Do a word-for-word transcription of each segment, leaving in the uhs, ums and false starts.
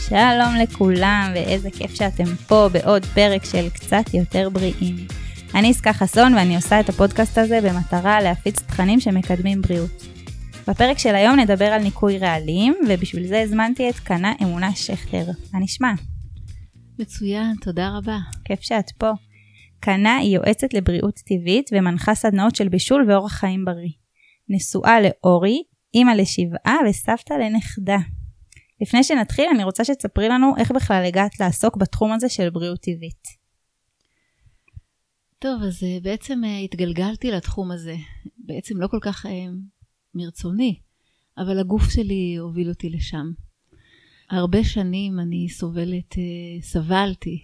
שלום לכולם, ואיזה כיף שאתם פה בעוד פרק של קצת יותר בריאים. אני יסכה חסון ואני עושה את הפודקאסט הזה במטרה להפיץ תכנים שמקדמים בריאות. בפרק של היום נדבר על ניקוי רעלים, ובשביל זה הזמנתי את קנה אמונה שכטר. מה נשמע? מצוין, תודה רבה. כיף שאת פה. קנה היא יועצת לבריאות טבעית ומנחה סדנאות של בישול ואורח חיים בריא. נשואה לאורי, אמא לשבעה וסבתא לנכדה. לפני שנתחיל אני רוצה שתספרי לנו איך בכלל הגעת לעסוק בתחום הזה של בריאות טבעית. טוב, אז בעצם התגלגלתי לתחום הזה. בעצם לא כל כך מרצוני, אבל הגוף שלי הוביל אותי לשם. הרבה שנים אני סובלת, סבלתי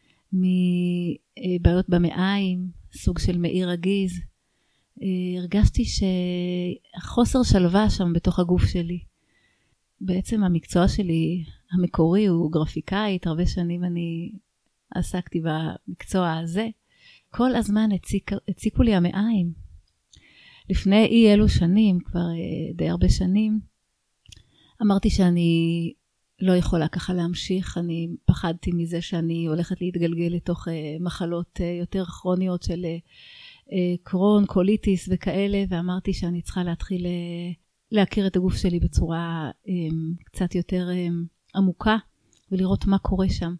מבעיות במעיים, סוג של מעי רגיז. הרגשתי שחוסר שלווה שם בתוך הגוף שלי. בעצם המקצוע שלי המקורי הוא גרפיקאית, הרבה שנים אני עסקתי במקצוע הזה. כל הזמן הציק, הציקו לי המעיים. לפני אי אלו שנים, כבר די הרבה שנים, אמרתי שאני לא יכולה ככה להמשיך. אני פחדתי מזה שאני הולכת להתגלגל לתוך מחלות יותר כרוניות של קרון, קוליטיס וכאלה, ואמרתי שאני צריכה להתחיל להכיר את הגוף שלי בצורה קצת יותר עמוקה, ולראות מה קורה שם.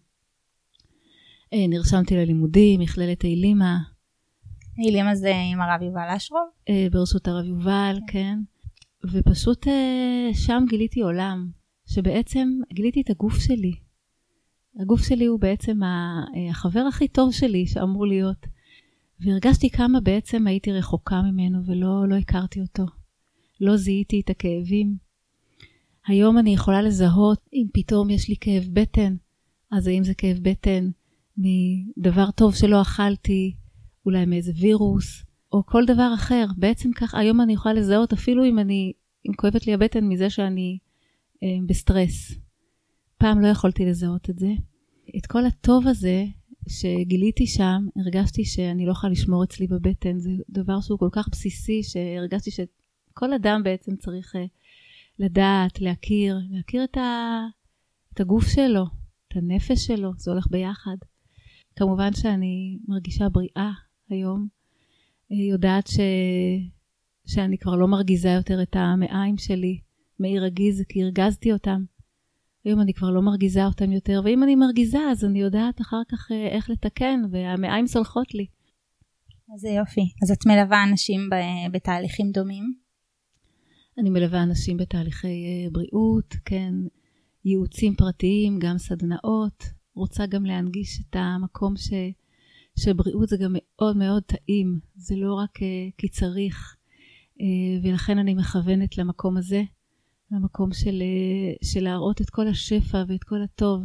נרשמתי ללימודים, מכללת אילימה. אילימה זה עם הרב יובל אשרוב? ברשות הרב יובל, כן. ופשוט שם גיליתי עולם, שבעצם גיליתי את הגוף שלי. הגוף שלי הוא בעצם החבר הכי טוב שלי שאמור להיות. והרגשתי כמה בעצם הייתי רחוקה ממנו ולא לא הכרתי אותו. לא זיהיתי את הכאבים. היום אני יכולה לזהות אם פתאום יש לי כאב בטן, אז האם זה כאב בטן מדבר טוב שלא אכלתי, אולי מאיזה וירוס, או כל דבר אחר. בעצם כך, היום אני יכולה לזהות אפילו אם אני, אם כואבת לי הבטן מזה שאני אה, בסטרס. פעם לא יכולתי לזהות את זה. את כל הטוב הזה שגיליתי שם, הרגשתי שאני לא יכולה לשמור אצלי בבטן. זה דבר שהוא כל כך בסיסי, שהרגשתי שכל אדם בעצם צריך אה, לדעת, להכיר, להכיר את, ה, את הגוף שלו, את הנפש שלו, זה הולך ביחד. כמובן שאני מרגישה בריאה היום, יודעת ש... שאני כבר לא מרגיזה יותר את המעיים שלי, מעי רגיז, כי הרגזתי אותם. היום אני כבר לא מרגיזה אותם יותר, ואם אני מרגיזה אז אני יודעת אחר כך איך לתקן, והמעיים סולחות לי. אז זה יופי. אז את מלווה אנשים בתהליכים דומים? אני מלווה אנשים בתהליכי בריאות, כן, ייעוצים פרטיים, גם סדנאות. רוצה גם להנגיש את המקום ש, שבריאות זה גם מאוד מאוד טעים. זה לא רק uh, כי צריך. Uh, ולכן אני מכוונת למקום הזה. למקום של, uh, של להראות את כל השפע ואת כל הטוב.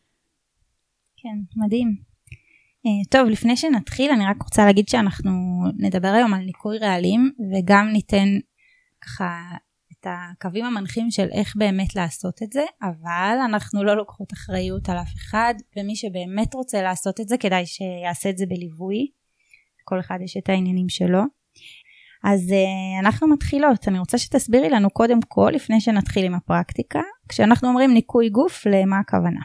כן, מדהים. Uh, טוב, לפני שנתחיל אני רק רוצה להגיד שאנחנו נדבר היום על ניקוי רעלים. וגם ניתן ככה את הקווים המנחים של איך באמת לעשות את זה, אבל אנחנו לא לוקחות אחריות על אף אחד, ומי שבאמת רוצה לעשות את זה כדאי שיעשה את זה בליווי. כל אחד יש את העניינים שלו. אז uh, אנחנו מתחילות. אני רוצה שתסבירי לנו קודם כל, לפני שנתחיל עם הפרקטיקה, כשאנחנו אומרים ניקוי גוף, למה הכוונה?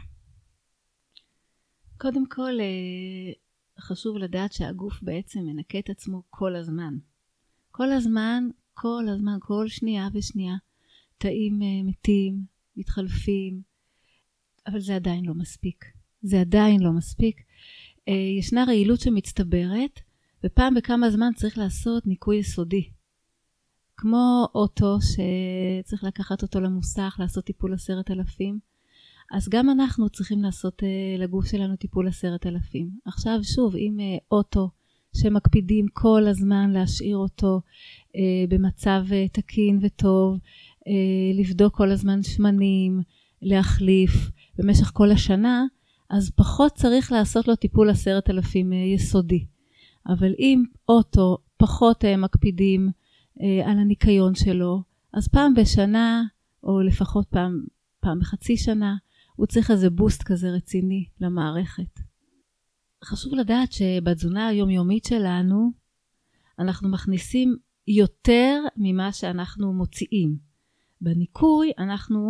קודם כל חשוב לדעת שהגוף בעצם מנקה את עצמו כל הזמן. כל הזמן כל הזמן, כל שנייה ושנייה, תאים מתים, מתחלפים, אבל זה עדיין לא מספיק. זה עדיין לא מספיק. ישנה רעילות שמצטברת, ופעם בכמה זמן צריך לעשות ניקוי יסודי. כמו אוטו שצריך לקחת אותו למוסך, לעשות טיפול עשרת אלפים, אז גם אנחנו צריכים לעשות לגוף שלנו טיפול עשרת אלפים. עכשיו שוב, אם אוטו, שמקפידים כל הזמן להשאיר אותו אה, במצב אה, תקין וטוב, אה, לבדוק כל הזמן שמנים, להחליף במשך כל השנה, אז פחות צריך לעשות לו טיפול עשרת אלפים אה, יסודי. אבל אם אוטו פחות אה, מקפידים אה, על הניקיון שלו, אז פעם בשנה, או לפחות פעם, פעם בחצי שנה, הוא צריך איזה בוסט כזה רציני למערכת. חשוב לדעת שבתזונה היומיומית שלנו, אנחנו מכניסים יותר ממה שאנחנו מוציאים. בניקוי אנחנו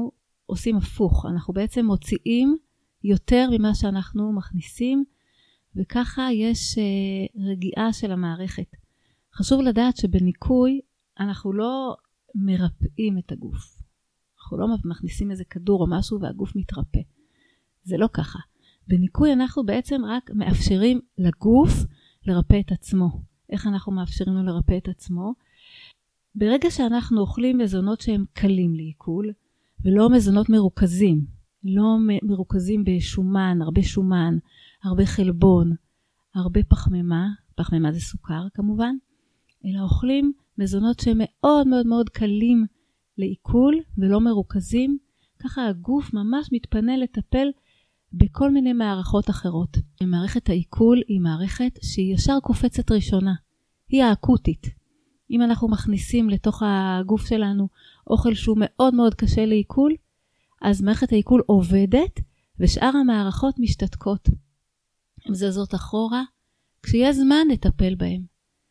עושים הפוך. אנחנו בעצם מוציאים יותר ממה שאנחנו מכניסים, וככה יש uh, רגיעה של המערכת. חשוב לדעת שבניקוי אנחנו לא מרפאים את הגוף. אנחנו לא מכניסים איזה כדור או משהו והגוף מתרפא. זה לא ככה. בניקוי אנחנו בעצם רק מאפשרים לגוף לרפא את עצמו. איך אנחנו מאפשרים לו לרפא את עצמו? ברגע שאנחנו אוכלים מזונות שהם קלים לעיכול, ולא מזונות מרוכזים, לא מרוכזים בשומן, הרבה שומן, הרבה חלבון, הרבה פחמימה, פחמימה זה סוכר כמובן, אלא אוכלים מזונות שהם מאוד מאוד מאוד קלים לעיכול ולא מרוכזים, ככה הגוף ממש מתפנה לטפל בכל מיני מערכות אחרות. מערכת העיכול היא מערכת שהיא ישר קופצת ראשונה, היא האקוטית. אם אנחנו מכניסים לתוך הגוף שלנו אוכל שהוא מאוד מאוד קשה לעיכול, אז מערכת העיכול עובדת ושאר המערכות משתתקות. הן זזות אחורה, כשיהיה זמן נטפל בהם.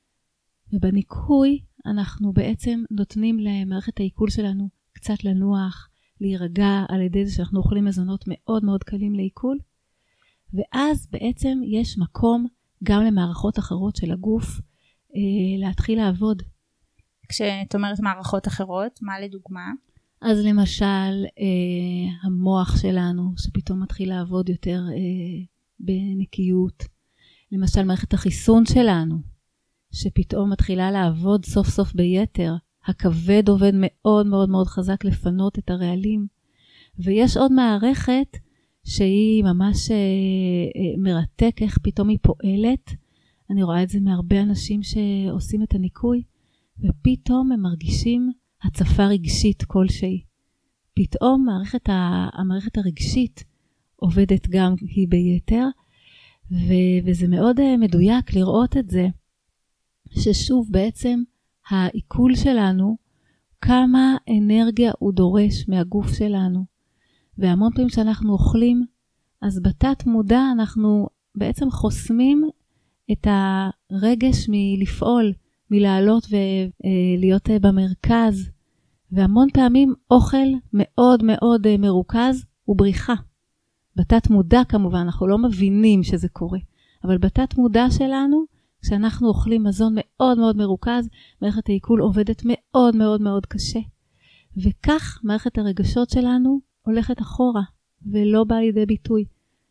ובניקוי אנחנו בעצם נותנים למערכת העיכול שלנו קצת לנוח, להירגע על ידי זה שאנחנו אוכלים מזונות מאוד מאוד קלים לעיכול, ואז בעצם יש מקום גם למערכות אחרות של הגוף אה, להתחיל לעבוד. כשאת אומרת מערכות אחרות, מה לדוגמה? אז למשל אה, המוח שלנו שפתאום מתחיל לעבוד יותר אה, בנקיות, למשל מערכת החיסון שלנו שפתאום מתחילה לעבוד סוף סוף ביתר, הכבד עובד מאוד מאוד מאוד חזק לפנות את הרעלים, ויש עוד מערכת שהיא ממש אה, אה, מרתק איך פתאום היא פועלת. אני רואה את זה מהרבה אנשים שעושים את הניקוי, ופתאום הם מרגישים הצפה רגשית כלשהי. פתאום מערכת ה, המערכת הרגשית עובדת גם היא ביתר, ו- וזה מאוד מדויק לראות את זה, ששוב בעצם העיכול שלנו, כמה אנרגיה הוא דורש מהגוף שלנו. והמון פעמים שאנחנו אוכלים, אז בתת מודע אנחנו בעצם חוסמים את הרגש מלפעול, מלעלות ולהיות במרכז. והמון פעמים אוכל מאוד מאוד מרוכז הוא בריחה. בתת מודע כמובן, אנחנו לא מבינים שזה קורה. אבל בתת מודע שלנו, כשאנחנו אוכלים מזון מאוד מאוד מרוכז, מערכת העיכול עובדת מאוד מאוד מאוד קשה. וכך מערכת הרגשות שלנו הולכת אחורה, ולא באה לידי ביטוי.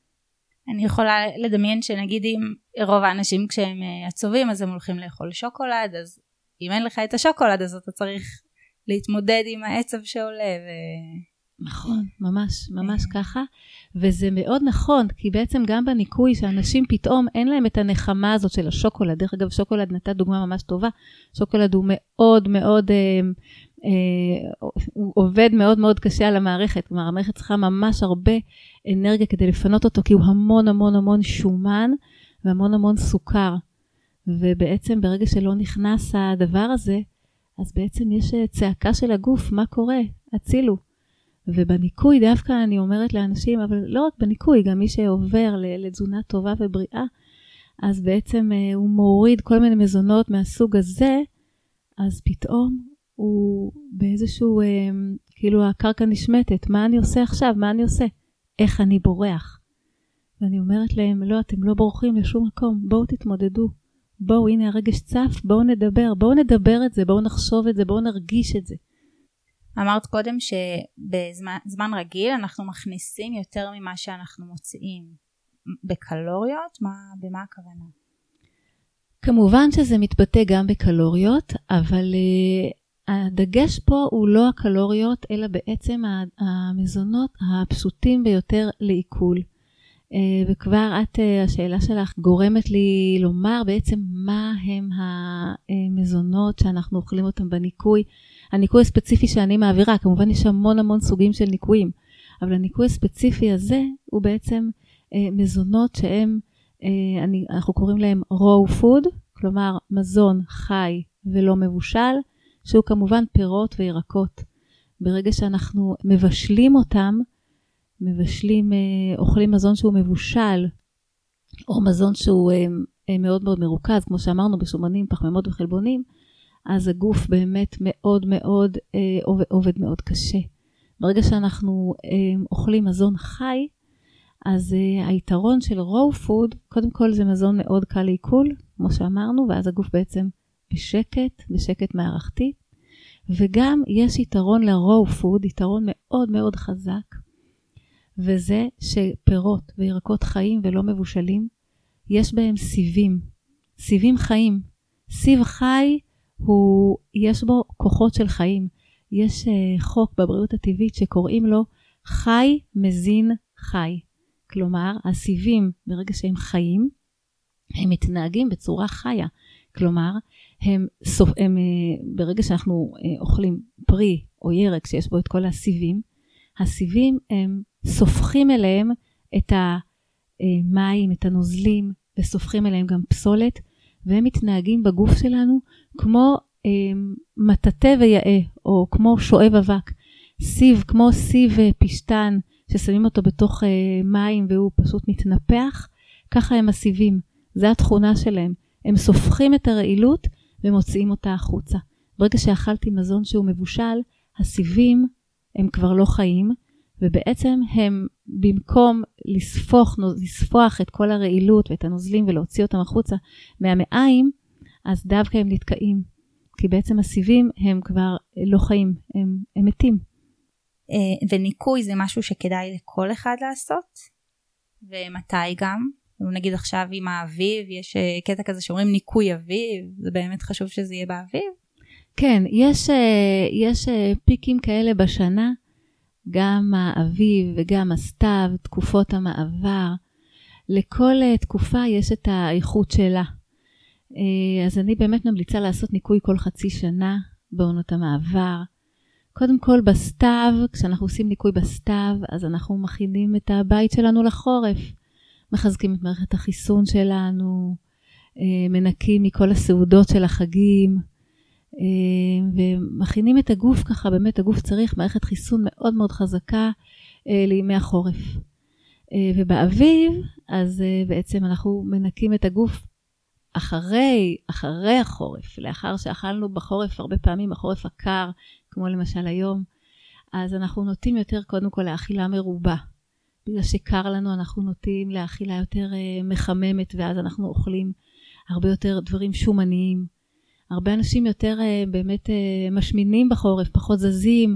אני יכולה לדמיין שנגיד אם רוב האנשים כשהם עצובים, אז הם הולכים לאכול שוקולד, אז אם אין לך את השוקולד, אז אתה צריך להתמודד עם העצב שעולה. ו... נכון, ממש, ממש ככה. וזה מאוד נכון, כי בעצם גם בניקוי שאנשים פתאום אין להם את הנחמה הזאת של השוקולד. דרך אגב, שוקולד נתת דוגמה ממש טובה. שוקולד הוא מאוד מאוד, אה, אה, הוא עובד מאוד מאוד קשה על המערכת. כלומר, המערכת צריכה ממש הרבה אנרגיה כדי לפנות אותו, כי הוא המון המון המון שומן והמון המון סוכר. ובעצם ברגע שלא נכנס הדבר הזה, אז בעצם יש צעקה של הגוף, מה קורה? הצילו. ובניקוי דווקא אני אומרת לאנשים, אבל לא רק בניקוי, גם מי שעובר לתזונה טובה ובריאה, אז בעצם הוא מוריד כל מיני מזונות מהסוג הזה, אז פתאום הוא באיזשהו, כאילו הקרקע נשמטת, מה אני עושה עכשיו? מה אני עושה? איך אני בורח? ואני אומרת להם, לא, אתם לא בורחים לשום מקום, בואו תתמודדו. בואו, הנה הרגש צף, בואו נדבר, בואו נדבר את זה, בואו נחשוב את זה, בואו נרגיש את זה. אמרת קודם שבזמן רגיל אנחנו מכניסים יותר ממה שאנחנו מוציאים. בקלוריות? מה, במה הכוונה? כמובן שזה מתבטא גם בקלוריות, אבל uh, הדגש פה הוא לא הקלוריות, אלא בעצם המזונות הפשוטים ביותר לעיכול. Uh, וכבר את, uh, השאלה שלך גורמת לי לומר בעצם מה הם המזונות שאנחנו אוכלים אותם בניקוי. הניקוי הספציפי שאני מעבירה, כמובן יש המון המון סוגים של ניקויים, אבל הניקוי הספציפי הזה הוא בעצם uh, מזונות שהם, uh, אני, אנחנו קוראים להם raw food, כלומר מזון חי ולא מבושל, שהוא כמובן פירות וירקות. ברגע שאנחנו מבשלים אותם, מבשלים, אוכלים מזון שהוא מבושל, או מזון שהוא מאוד מאוד מרוכז, כמו שאמרנו, בשומנים, פחמימות וחלבונים, אז הגוף באמת מאוד מאוד עובד מאוד קשה. ברגע שאנחנו אה, אוכלים מזון חי, אז אה, היתרון של raw food, קודם כל זה מזון מאוד קל לעיכול, כמו שאמרנו, ואז הגוף בעצם בשקט, בשקט מערכתי, וגם יש יתרון ל-raw food, יתרון מאוד מאוד חזק, וזה שפירות וירקות חיים ולא מבושלים, יש בהם סיבים, סיבים חיים. סיב חי, הוא, יש בו כוחות של חיים. יש uh, חוק בבריאות הטבעית שקוראים לו חי מזין חי. כלומר, הסיבים ברגע שהם חיים, הם מתנהגים בצורה חיה. כלומר, הם, סוף, הם, uh, ברגע שאנחנו uh, אוכלים פרי או ירק שיש בו את כל הסיבים, הסיבים הם סופחים אליהם את המים, את הנוזלים, וסופחים אליהם גם פסולת, והם מתנהגים בגוף שלנו כמו אה, מטאטא ויאה, או כמו שואב אבק. סיב, כמו סיב פשטן, ששמים אותו בתוך אה, מים והוא פשוט מתנפח, ככה הם הסיבים. זה התכונה שלהם. הם סופחים את הרעילות ומוציאים אותה החוצה. ברגע שאכלתי מזון שהוא מבושל, הסיבים הם כבר לא חיים, ובעצם הם במקום לספוח, לספוח את כל הרעילות ואת הנוזלים ולהוציא אותם החוצה מהמעיים, אז דווקא הם נתקעים. כי בעצם הסיבים הם כבר לא חיים, הם, הם מתים. וניקוי זה משהו שכדאי לכל אחד לעשות? ומתי גם? נגיד עכשיו עם האביב, יש קטע כזה שאומרים ניקוי אביב, זה באמת חשוב שזה יהיה באביב? כן, יש, יש פיקים כאלה בשנה, גם האביב וגם הסתיו, תקופות המעבר. לכל תקופה יש את האיכות שלה. אז אני באמת ממליצה לעשות ניקוי כל חצי שנה בעונות המעבר. קודם כל בסתיו, כשאנחנו עושים ניקוי בסתיו, אז אנחנו מכינים את הבית שלנו לחורף. מחזקים את מערכת החיסון שלנו, מנקים מכל הסעודות של החגים, ומכינים את הגוף ככה, באמת הגוף צריך מערכת חיסון מאוד מאוד חזקה לימי החורף. ובאביב, אז בעצם אנחנו מנקים את הגוף אחרי, אחרי החורף, לאחר שאכלנו בחורף, הרבה פעמים החורף הקר, כמו למשל היום, אז אנחנו נוטים יותר קודם כל לאכילה מרובה. בגלל שקר לנו אנחנו נוטים לאכילה יותר מחממת, ואז אנחנו אוכלים הרבה יותר דברים שומניים. הרבה אנשים יותר באמת משמינים בחורף, פחות זזים,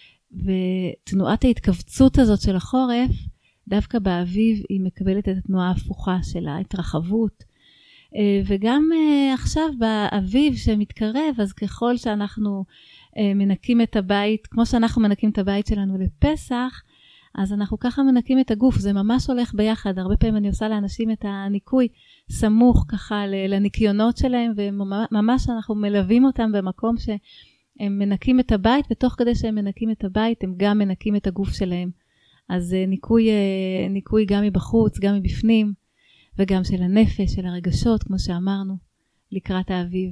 ותנועת ההתכווצות הזאת של החורף, דווקא באביב היא מקבלת את התנועה ההפוכה של ההתרחבות. וגם עכשיו באביב שמתקרב, אז ככל שאנחנו מנקים את הבית, כמו שאנחנו מנקים את הבית שלנו לפסח, אז אנחנו ככה מנקים את הגוף, זה ממש הולך ביחד. הרבה פעמים אני עושה לאנשים את הניקוי סמוך ככה לניקיונות שלהם, וממש אנחנו מלווים אותם במקום שהם מנקים את הבית, ותוך כדי שהם מנקים את הבית, הם גם מנקים את הגוף שלהם. אז ניקוי, ניקוי גם מבחוץ, גם מבפנים, וגם של הנפש, של הרגשות, כמו שאמרנו, לקראת האביב.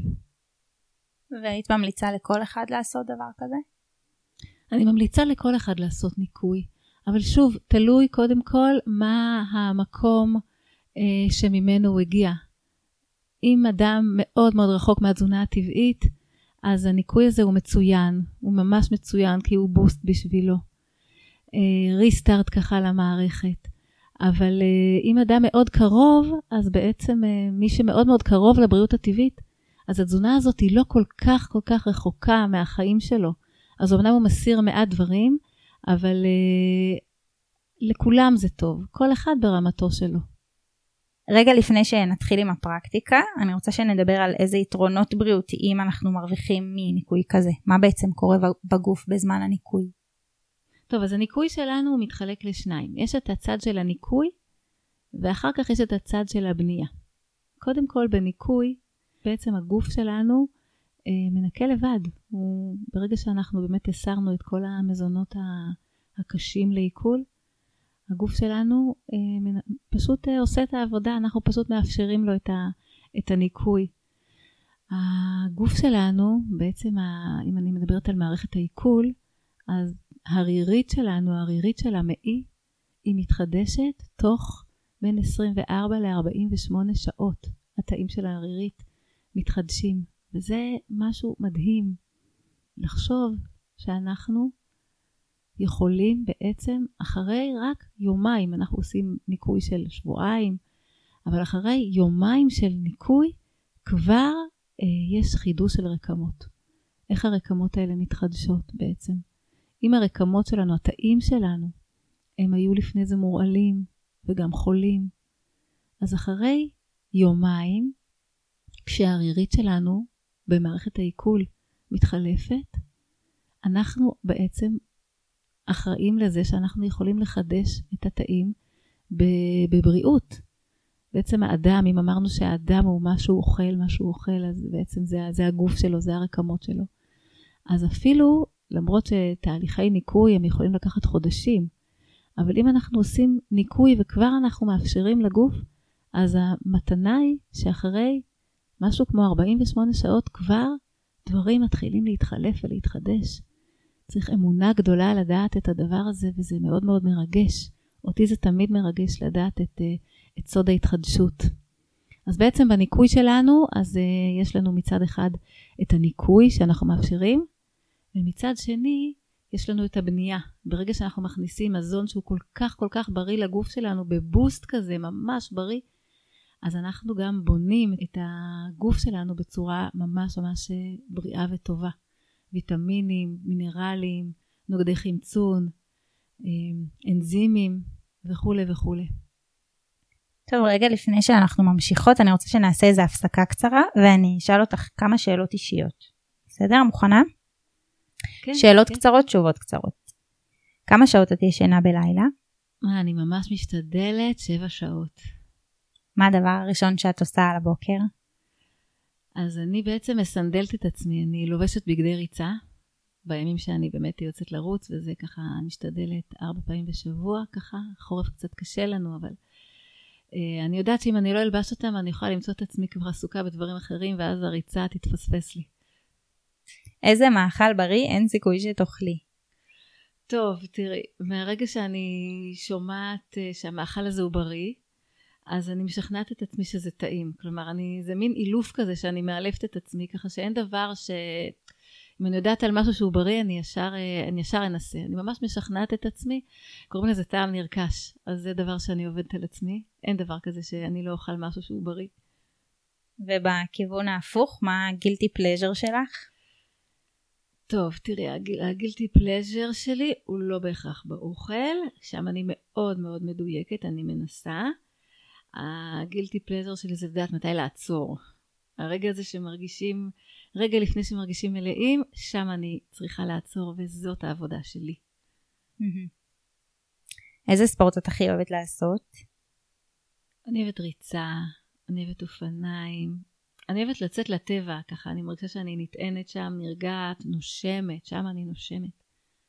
והיית ממליצה לכל אחד לעשות דבר כזה? אני ממליצה לכל אחד לעשות ניקוי. אבל שוב, תלוי קודם כל מה המקום אה, שממנו הוא הגיע. אם אדם מאוד מאוד רחוק מהתזונה הטבעית, אז הניקוי הזה הוא מצוין, הוא ממש מצוין, כי הוא בוסט בשבילו. אה, ריסטארט ככה למערכת. אבל אה, אם אדם מאוד קרוב, אז בעצם אה, מי שמאוד מאוד קרוב לבריאות הטבעית, אז התזונה הזאת היא לא כל כך כל כך רחוקה מהחיים שלו. אז אמנם הוא מסיר מעט דברים, אבל uh, לכולם זה טוב, כל אחד ברמתו שלו. רגע לפני שנתחיל עם הפרקטיקה, אני רוצה שנדבר על איזה יתרונות בריאותיים אנחנו מרוויחים מניקוי כזה. מה בעצם קורה בגוף בזמן הניקוי? טוב, אז הניקוי שלנו הוא מתחלק לשניים. יש את הצד של הניקוי, ואחר כך יש את הצד של הבנייה. קודם כל בניקוי, בעצם הגוף שלנו מנקה לבד. הוא, ברגע שאנחנו באמת הסרנו את כל המזונות הקשים לעיכול, הגוף שלנו פשוט עושה את העבודה, אנחנו פשוט מאפשרים לו את, ה, את הניקוי. הגוף שלנו, בעצם אם אני מדברת על מערכת העיכול, אז הרירית שלנו, הרירית של המעי, היא מתחדשת תוך בין עשרים וארבע ל-ארבעים ושמונה שעות. התאים של הרירית מתחדשים. וזה משהו מדהים לחשוב שאנחנו יכולים בעצם אחרי רק יומיים, אנחנו עושים ניקוי של שבועיים, אבל אחרי יומיים של ניקוי כבר אה, יש חידוש של רקמות. איך הרקמות האלה מתחדשות בעצם? אם הרקמות שלנו, התאים שלנו, הם היו לפני זה מורעלים וגם חולים, אז אחרי יומיים, כשהרירית שלנו במערכת העיכול מתחלפת, אנחנו בעצם אחראים לזה שאנחנו יכולים לחדש את התאים בבריאות. בעצם האדם, אם אמרנו שהאדם הוא מה שהוא אוכל, מה שהוא אוכל, אז בעצם זה, זה הגוף שלו, זה הרקמות שלו. אז אפילו, למרות שתהליכי ניקוי הם יכולים לקחת חודשים, אבל אם אנחנו עושים ניקוי וכבר אנחנו מאפשרים לגוף, אז המתנה היא שאחרי משהו כמו ארבעים ושמונה שעות כבר דברים מתחילים להתחלף ולהתחדש. צריך אמונה גדולה לדעת את הדבר הזה, וזה מאוד מאוד מרגש. אותי זה תמיד מרגש לדעת את, את סוד ההתחדשות. אז בעצם בניקוי שלנו, אז יש לנו מצד אחד את הניקוי שאנחנו מאפשרים, ומצד שני יש לנו את הבנייה. ברגע שאנחנו מכניסים מזון שהוא כל כך כל כך בריא לגוף שלנו, בבוסט כזה ממש בריא, אז אנחנו גם בונים את הגוף שלנו בצורה ממש ממש בריאה וטובה. ויטמינים, מינרלים, נוגדי חמצון, אנזימים וכו' וכו'. טוב, רגע לפני שאנחנו ממשיכות, אני רוצה שנעשה איזו הפסקה קצרה, ואני אשאל אותך כמה שאלות אישיות. בסדר? מוכנה? כן. שאלות כן. קצרות, תשובות קצרות. כמה שעות את ישנה בלילה? אני ממש משתדלת, שבע שעות. מה הדבר הראשון שאת עושה על הבוקר? אז אני בעצם מסנדלת את עצמי, אני לובשת בגדי ריצה, בימים שאני באמת יוצאת לרוץ, וזה ככה משתדלת ארבע פעמים בשבוע, ככה, חורף קצת קשה לנו, אבל אה, אני יודעת שאם אני לא אלבש אותם, אני יכולה למצוא את עצמי כבר עסוקה בדברים אחרים, ואז הריצה תתפספס לי. איזה מאכל בריא אין סיכוי שתאכלי? טוב, תראי, מהרגע שאני שומעת uh, שהמאכל הזה הוא בריא, אז אני משכנעת את עצמי שזה טעים. כלומר, אני, זה מין אילוף כזה שאני מאלפת את עצמי, ככה שאין דבר ש... אם אני יודעת על משהו שהוא בריא, אני ישר, אני ישר אנסה. אני ממש משכנעת את עצמי, קוראים לזה טעם נרכש. אז זה דבר שאני עובדת על עצמי. אין דבר כזה שאני לא אוכל משהו שהוא בריא. ובכיוון ההפוך, מה הגילטי פלז'ר שלך? טוב, תראי, הגיל, הגילטי פלז'ר שלי הוא לא בהכרח באוכל, שם אני מאוד מאוד מדויקת, אני מנסה. הגילטי פלז'ר שלי זה לדעת מתי לעצור. הרגע הזה שמרגישים, רגע לפני שמרגישים מלאים, שם אני צריכה לעצור, וזאת העבודה שלי. איזה ספורט את הכי אוהבת לעשות? אני אוהבת ריצה, אני אוהבת אופניים, אני אוהבת לצאת לטבע, ככה אני מרגישה שאני נטענת שם, נרגעת, נושמת, שם אני נושמת.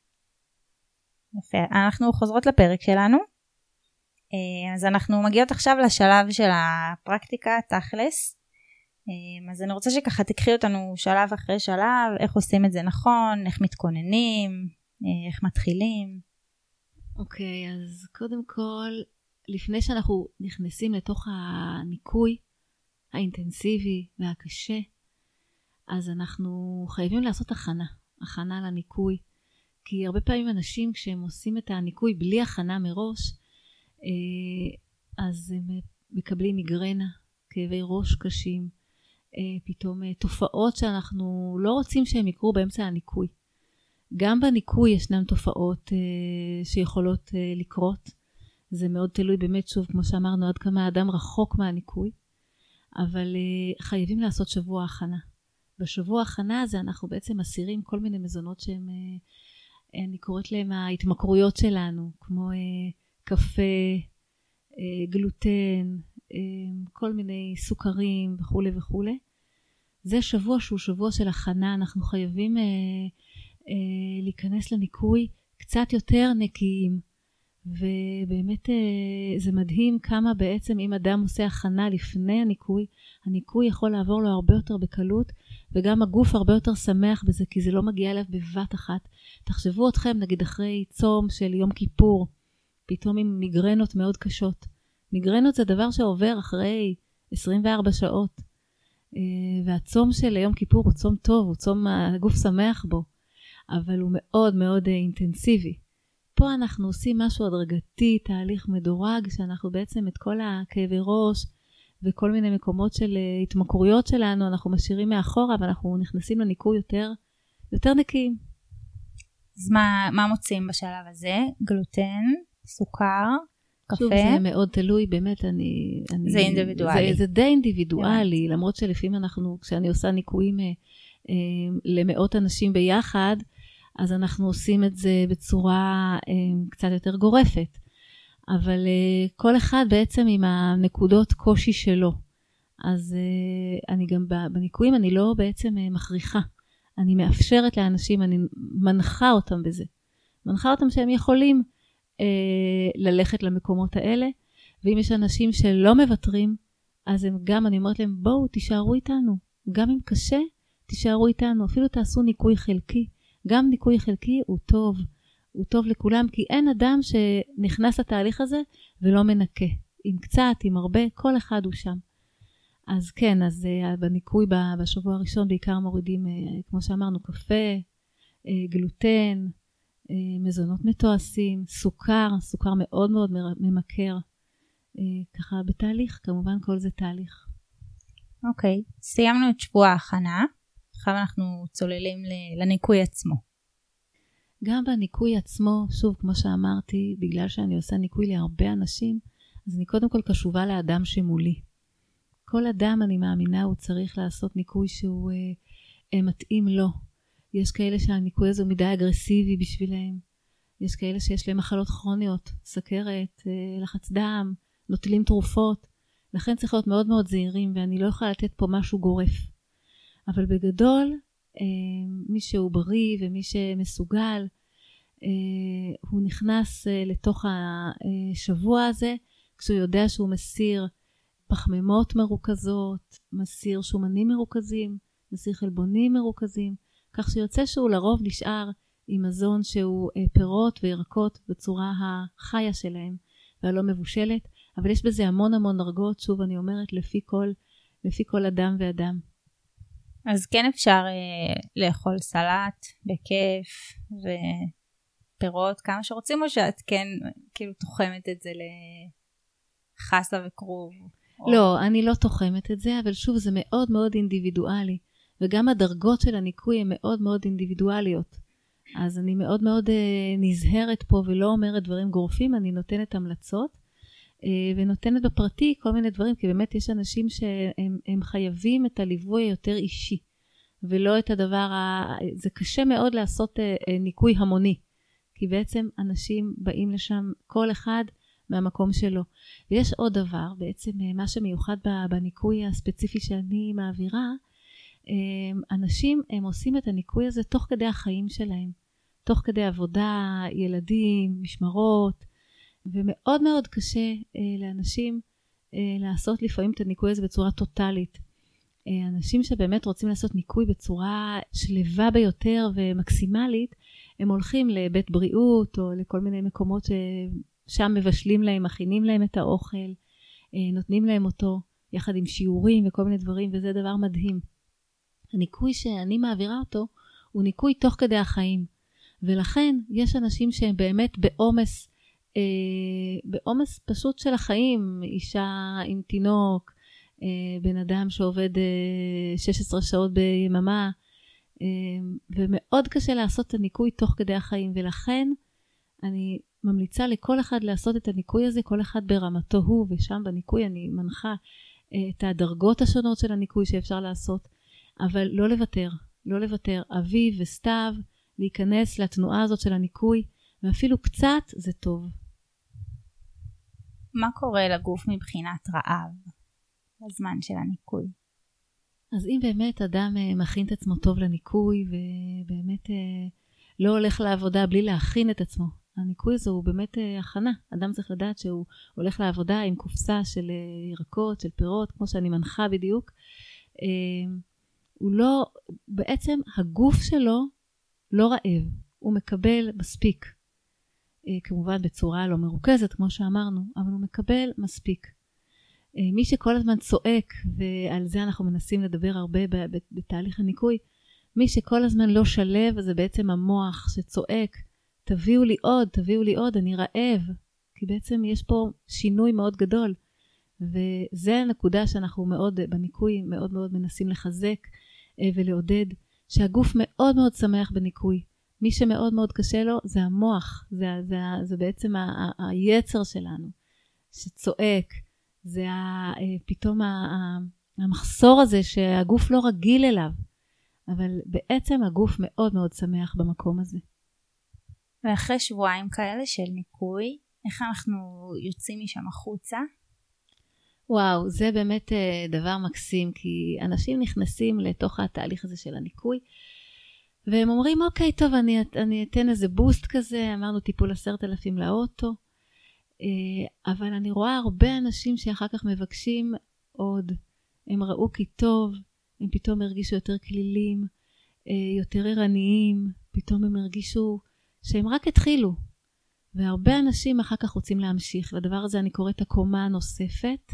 יפה, אנחנו חוזרות לפרק שלנו, אז אנחנו מגיעות עכשיו לשלב של הפרקטיקה, תכלס, אז אני רוצה שככה תקחי אותנו שלב אחרי שלב, איך עושים את זה נכון, איך מתכוננים, איך מתחילים. אוקיי, okay, אז קודם כל, לפני שאנחנו נכנסים לתוך הניקוי האינטנסיבי והקשה, אז אנחנו חייבים לעשות הכנה, הכנה לניקוי, כי הרבה פעמים אנשים כשהם עושים את הניקוי בלי הכנה מראש, אז הם מקבלים מיגרנה, כאבי ראש קשים, פתאום תופעות שאנחנו לא רוצים שהם יקרו באמצע הניקוי. גם בניקוי ישנן תופעות שיכולות לקרות, זה מאוד תלוי באמת שוב כמו שאמרנו עד כמה האדם רחוק מהניקוי, אבל חייבים לעשות שבוע הכנה. בשבוע הכנה הזה אנחנו בעצם מסירים כל מיני מזונות שהם, אני קוראת להם ההתמכרויות שלנו, כמו קפה, גלוטן, כל מיני סוכרים וכו' וכו'. זה שבוע שהוא שבוע של הכנה, אנחנו חייבים אה, אה, להיכנס לניקוי קצת יותר נקיים, ובאמת אה, זה מדהים כמה בעצם אם אדם עושה הכנה לפני הניקוי, הניקוי יכול לעבור לו הרבה יותר בקלות, וגם הגוף הרבה יותר שמח בזה, כי זה לא מגיע אליו בבת אחת. תחשבו אתכם נגיד אחרי צום של יום כיפור, פתאום עם מיגרנות מאוד קשות. מיגרנות זה דבר שעובר אחרי עשרים וארבע שעות, והצום של יום כיפור הוא צום טוב, הוא צום הגוף שמח בו, אבל הוא מאוד מאוד אינטנסיבי. פה אנחנו עושים משהו הדרגתי, תהליך מדורג, שאנחנו בעצם את כל הכאבי ראש וכל מיני מקומות של התמכרויות שלנו, אנחנו משאירים מאחורה ואנחנו נכנסים לניקוי יותר, יותר נקיים. אז מה, מה מוצאים בשלב הזה? גלוטן, סוכר, קפה? שוב, זה מאוד תלוי, באמת, אני... אני זה אינדיבידואלי. זה, זה די אינדיבידואלי, למרות שלפעמים אנחנו, כשאני עושה ניקויים אה, אה, למאות אנשים ביחד, אז אנחנו עושים את זה בצורה אה, קצת יותר גורפת. אבל אה, כל אחד בעצם עם הנקודות קושי שלו. אז אה, אני גם בניקויים, אני לא בעצם אה, מכריחה. אני מאפשרת לאנשים, אני מנחה אותם בזה. מנחה אותם שהם יכולים אה, ללכת למקומות האלה, ואם יש אנשים שלא מוותרים, אז הם גם, אני אומרת להם, בואו תישארו איתנו. גם אם קשה, תישארו איתנו. אפילו תעשו ניקוי חלקי. גם ניקוי חלקי הוא טוב. הוא טוב לכולם, כי אין אדם שנכנס לתהליך הזה ולא מנקה. עם קצת, עם הרבה, כל אחד הוא שם. אז כן, אז uh, בניקוי בשבוע הראשון בעיקר מורידים, uh, כמו שאמרנו, קפה, uh, גלוטן, uh, מזונות מתועשים, סוכר, סוכר מאוד מאוד ממכר. Uh, ככה בתהליך, כמובן כל זה תהליך. אוקיי, okay. סיימנו את שבוע ההכנה, עכשיו אנחנו צוללים לניקוי עצמו. גם בניקוי עצמו, שוב, כמו שאמרתי, בגלל שאני עושה ניקוי להרבה אנשים, אז אני קודם כל קשובה לאדם שמולי. כל אדם, אני מאמינה, הוא צריך לעשות ניקוי שהוא אה, אה, מתאים לו. יש כאלה שהניקוי הזה הוא מדי אגרסיבי בשבילהם. יש כאלה שיש להם מחלות כרוניות, סכרת, אה, לחץ דם, נוטלים תרופות. לכן צריך להיות מאוד מאוד זהירים, ואני לא יכולה לתת פה משהו גורף. אבל בגדול, אה, מי שהוא בריא ומי שמסוגל, אה, הוא נכנס אה, לתוך השבוע הזה, כשהוא יודע שהוא מסיר פחמימות מרוכזות, מסיר שומנים מרוכזים, מסיר חלבונים מרוכזים, כך שיוצא שהוא לרוב נשאר עם מזון שהוא פירות וירקות בצורה החיה שלהם והלא מבושלת, אבל יש בזה המון המון דרגות, שוב אני אומרת, לפי כל, לפי כל אדם ואדם. אז כן אפשר אה, לאכול סלט בכיף ופירות כמה שרוצים, או שאת כן כאילו תוחמת את זה לחסה וקרוב? לא, אני לא תוחמת את זה, אבל שוב זה מאוד מאוד אינדיבידואלי, וגם הדרגות של הניקוי הן מאוד מאוד אינדיבידואליות. אז אני מאוד מאוד אה, נזהרת פה ולא אומרת דברים גורפים, אני נותנת המלצות, אה, ונותנת בפרטי כל מיני דברים, כי באמת יש אנשים שהם הם חייבים את הליווי היותר אישי, ולא את הדבר, ה... זה קשה מאוד לעשות אה, אה, ניקוי המוני, כי בעצם אנשים באים לשם כל אחד, מהמקום שלו. ויש עוד דבר, בעצם מה שמיוחד בניקוי הספציפי שאני מעבירה, אנשים הם עושים את הניקוי הזה תוך כדי החיים שלהם, תוך כדי עבודה, ילדים, משמרות, ומאוד מאוד קשה לאנשים לעשות לפעמים את הניקוי הזה בצורה טוטלית. אנשים שבאמת רוצים לעשות ניקוי בצורה שלווה ביותר ומקסימלית, הם הולכים לבית בריאות או לכל מיני מקומות ש... שם מבשלים להם, מכינים להם את האוכל, נותנים להם אותו יחד עם שיעורים וכל מיני דברים, וזה דבר מדהים. הניקוי שאני מעבירה אותו, הוא ניקוי תוך כדי החיים. ולכן יש אנשים שהם באמת בעומס, אה, בעומס פשוט של החיים, אישה עם תינוק, אה, בן אדם שעובד אה, שש עשרה שעות ביממה, אה, ומאוד קשה לעשות את הניקוי תוך כדי החיים, ולכן אני ממליצה לכל אחד לעשות את הניקוי הזה, כל אחד ברמתו הוא, ושם בניקוי אני מנחה את הדרגות השונות של הניקוי שאפשר לעשות, אבל לא לוותר, לא לוותר, אביב וסתיו, להיכנס לתנועה הזאת של הניקוי, ואפילו קצת זה טוב. מה קורה לגוף מבחינת רעב בזמן של הניקוי? אז אם באמת אדם מכין את עצמו טוב לניקוי, ובאמת לא הולך לעבודה בלי להכין את עצמו, הניקוי הזה הוא באמת הכנה. אדם צריך לדעת שהוא הולך לעבודה עם קופסה של ירקות, של פירות, כמו שאני מנחה בדיוק. הוא לא, בעצם הגוף שלו לא רעב, הוא מקבל מספיק. כמובן בצורה לא מרוכזת, כמו שאמרנו, אבל הוא מקבל מספיק. מי שכל הזמן צועק, ועל זה אנחנו מנסים לדבר הרבה בתהליך הניקוי, מי שכל הזמן לא שלב, זה בעצם המוח שצועק, תביאו לי עוד, תביאו לי עוד, אני רעב. כי בעצם יש פה שינוי מאוד גדול. וזה הנקודה שאנחנו מאוד, בניקוי, מאוד מאוד מנסים לחזק ולעודד, שהגוף מאוד מאוד שמח בניקוי. מי שמאוד מאוד קשה לו זה המוח, זה, זה, זה בעצם ה, ה, היצר שלנו, שצועק, זה ה, פתאום ה, ה, המחסור הזה שהגוף לא רגיל אליו, אבל בעצם הגוף מאוד מאוד שמח במקום הזה. ואחרי שבועיים כאלה של ניקוי, איך אנחנו יוצאים משם החוצה? וואו, זה באמת דבר מקסים, כי אנשים נכנסים לתוך התהליך הזה של הניקוי, והם אומרים, אוקיי, טוב, אני, אני אתן איזה בוסט כזה, אמרנו טיפול עשרת אלפים לאוטו, אבל אני רואה הרבה אנשים שאחר כך מבקשים עוד, הם ראו כי טוב, הם פתאום הרגישו יותר כלילים, יותר ערניים, פתאום הם הרגישו שהם רק התחילו, והרבה אנשים אחר כך רוצים להמשיך, והדבר הזה אני קוראת הקומה הנוספת,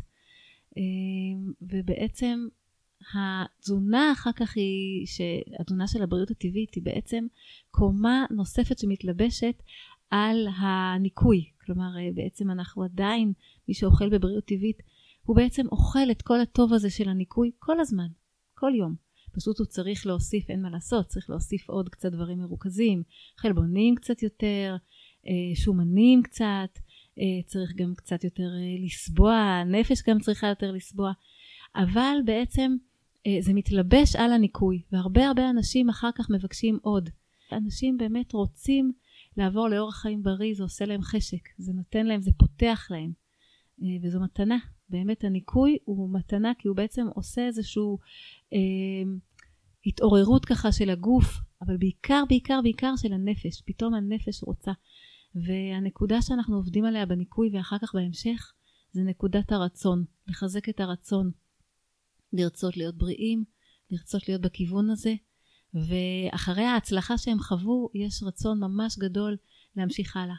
ובעצם התזונה אחר כך היא, שהתזונה של הבריאות הטבעית היא בעצם קומה נוספת שמתלבשת על הניקוי. כלומר, בעצם אנחנו עדיין, מי שאוכל בבריאות טבעית, הוא בעצם אוכל את כל הטוב הזה של הניקוי כל הזמן, כל יום. פשוט הוא צריך להוסיף, אין מה לעשות, צריך להוסיף עוד קצת דברים מרוכזים, חלבונים קצת יותר, שומנים קצת, צריך גם קצת יותר לסבוע, הנפש גם צריכה יותר לסבוע, אבל בעצם זה מתלבש על הניקוי, והרבה הרבה אנשים אחר כך מבקשים עוד. אנשים באמת רוצים לעבור לאורח חיים בריא, זה עושה להם חשק, זה נותן להם, זה פותח להם, וזו מתנה. באמת הניקוי הוא מתנה, כי הוא בעצם עושה איזשהו אה, התעוררות ככה של הגוף, אבל בעיקר, בעיקר, בעיקר של הנפש. פתאום הנפש רוצה. והנקודה שאנחנו עובדים עליה בניקוי ואחר כך בהמשך, זה נקודת הרצון. לחזק את הרצון. לרצות להיות בריאים, לרצות להיות בכיוון הזה. ואחרי ההצלחה שהם חוו, יש רצון ממש גדול להמשיך הלאה.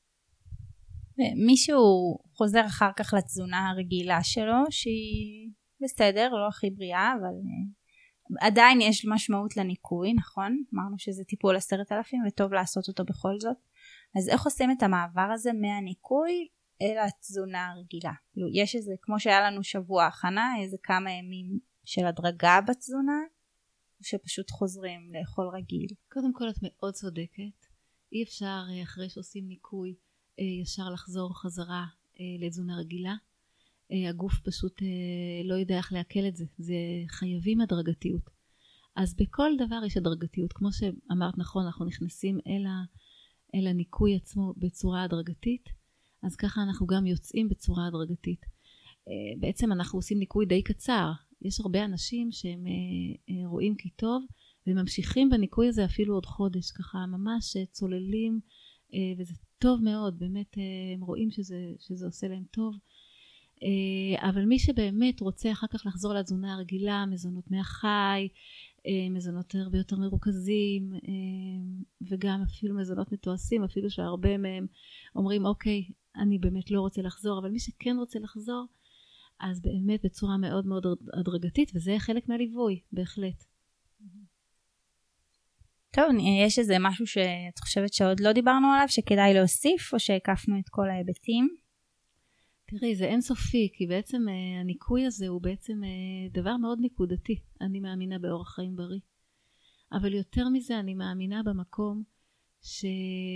מישהו חוזר אחר כך לתזונה הרגילה שלו, שהיא בסדר, לא הכי בריאה, אבל עדיין יש משמעות לניקוי, נכון? אמרנו שזה טיפול עשרת אלפים וטוב לעשות אותו בכל זאת. אז איך עושים את המעבר הזה מהניקוי אל התזונה הרגילה? יש איזה, כמו שהיה לנו שבוע הכנה, איזה כמה ימים של הדרגה בתזונה, או שפשוט חוזרים לאכול רגיל? קודם כל את מאוד צודקת. אי אפשר אחרי שעושים ניקוי, ישר לחזור חזרה לתזונה רגילה. הגוף פשוט לא יודע איך להקל את זה. זה חייבים הדרגתיות. אז בכל דבר יש הדרגתיות. כמו שאמרת נכון, אנחנו נכנסים אל, ה, אל הניקוי עצמו בצורה הדרגתית. אז ככה אנחנו גם יוצאים בצורה הדרגתית. בעצם אנחנו עושים ניקוי די קצר. יש הרבה אנשים שהם רואים כי טוב, וממשיכים בניקוי הזה אפילו עוד חודש. ככה ממש צוללים, וזה טוב מאוד, באמת הם רואים שזה, שזה עושה להם טוב. אבל מי שבאמת רוצה אחר כך לחזור לתזונה הרגילה, מזונות מהחי, מזונות הרבה יותר מרוכזים, וגם אפילו מזונות מתועשים, אפילו שהרבה מהם אומרים, אוקיי, אני באמת לא רוצה לחזור, אבל מי שכן רוצה לחזור, אז באמת בצורה מאוד מאוד הדרגתית, וזה חלק מהליווי, בהחלט. טוב, יש איזה משהו שאת חושבת שעוד לא דיברנו עליו, שכדאי להוסיף, או שהקפנו את כל ההיבטים? תראי, זה אינסופי, כי בעצם הניקוי הזה הוא בעצם דבר מאוד נקודתי. אני מאמינה באורח חיים בריא. אבל יותר מזה, אני מאמינה במקום שמה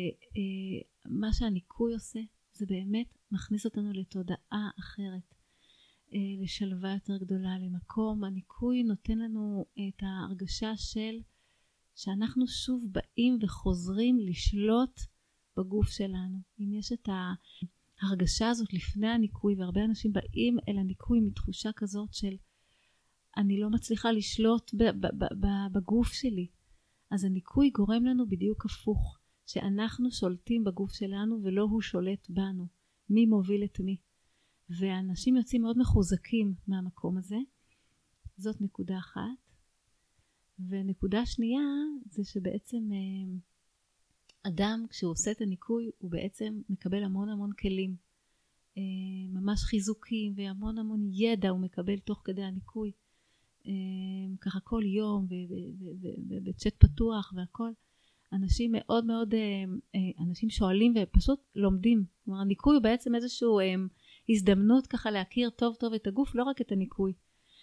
שהניקוי עושה, זה באמת מכניס אותנו לתודעה אחרת, לשלווה יותר גדולה, למקום. הניקוי נותן לנו את ההרגשה של שאנחנו שוב באים וחוזרים לשלוט בגוף שלנו. אם יש את ההרגשה הזאת לפני הניקוי, והרבה אנשים באים אל הניקוי מתחושה כזאת של אני לא מצליחה לשלוט בגוף שלי, אז הניקוי גורם לנו בדיוק הפוך, שאנחנו שולטים בגוף שלנו ולא הוא שולט בנו, מי מוביל את מי. ואנשים יוצאים מאוד מחוזקים מהמקום הזה. זאת נקודה אחת. ונקודה שנייה זה שבעצם אדם כשהוא עושה את הניקוי הוא בעצם מקבל המון המון כלים, ממש חיזוקים והמון המון ידע הוא מקבל תוך כדי הניקוי, ככה כל יום ובצ'אט פתוח והכל. אנשים מאוד מאוד, אנשים שואלים ופשוט לומדים. כלומר, הניקוי הוא בעצם איזשהו הזדמנות ככה להכיר טוב טוב את הגוף, לא רק את הניקוי.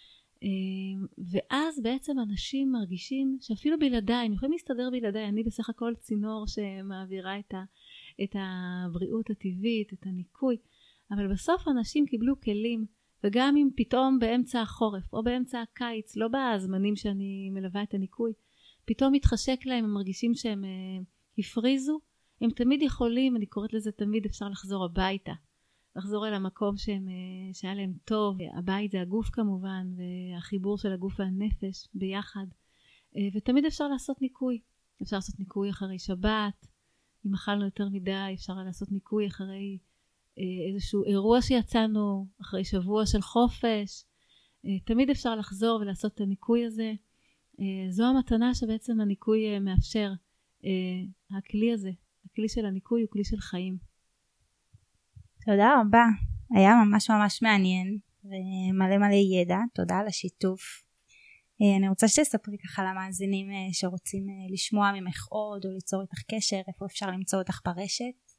ואז בעצם אנשים מרגישים שאפילו בלעדיי, הם יכולים להסתדר בלעדיי, אני בסך הכל צינור שמעבירה את, ה, את הבריאות הטבעית, את הניקוי, אבל בסוף אנשים קיבלו כלים, וגם אם פתאום באמצע החורף או באמצע הקיץ, לא בזמנים שאני מלווה את הניקוי, פתאום מתחשק להם, הם מרגישים שהם הפריזו, הם תמיד יכולים, אני קוראת לזה תמיד אפשר לחזור הביתה, לחזור אל המקום שהם, שהיה להם טוב. הבית זה הגוף כמובן, והחיבור של הגוף והנפש ביחד, ותמיד אפשר לעשות ניקוי. אפשר לעשות ניקוי אחרי שבת, אם אכלנו יותר מדי אפשר לעשות ניקוי אחרי איזשהו אירוע שיצאנו, אחרי שבוע של חופש, תמיד אפשר לחזור ולעשות את הניקוי הזה. זו המתנה שבעצם הניקוי מאפשר. הכלי הזה, הכלי של הניקוי הוא כלי של חיים. תודה רבה, היה ממש ממש מעניין ומלא מלא ידע, תודה על השיתוף. אני רוצה שתספרי ככה למאזינים שרוצים לשמוע ממך עוד או ליצור איתך קשר, איפה אפשר למצוא אותך ברשת?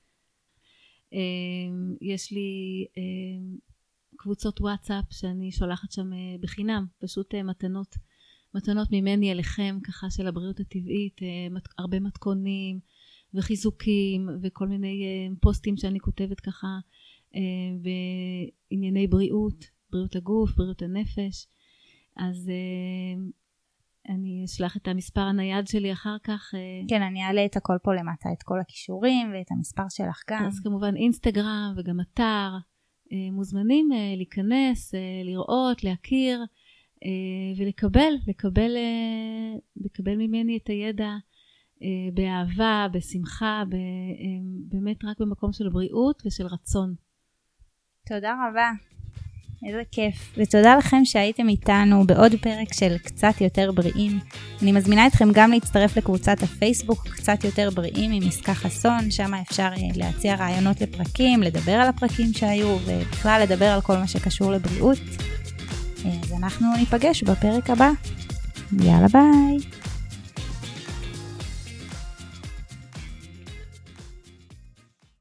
יש לי קבוצות וואטסאפ שאני שולחת שם בחינם, פשוט מתנות, מתנות ממני אליכם ככה של הבריאות הטבעית, הרבה מתכונים וחיזוקים וכל מיני פוסטים שאני כותבת ככה בענייני בריאות, בריאות הגוף, בריאות הנפש. אז אני אשלח את המספר הנייד שלי אחר כך. כן, אני אעלה את הכל פה למטה, את כל הכישורים ואת המספר שלך גם. אז כמובן אינסטגרם וגם אתר, מוזמנים להיכנס, לראות, להכיר ולקבל, לקבל, לקבל ממני את הידע באהבה, בשמחה, באמת רק במקום של בריאות ושל רצון. תודה רבה. איזה כיף, ותודה לכם שהייתם איתנו בעוד פרק של קצת יותר בריאים. אני מזמינה אתכם גם להצטרף לקבוצת הפייסבוק קצת יותר בריאים עם עסקה חסון, שם אפשר להציע רעיונות לפרקים, לדבר על הפרקים שהיו ובכלל לדבר על כל מה שקשור לבריאות. אז אנחנו ניפגש בפרק הבא. יאללה ביי.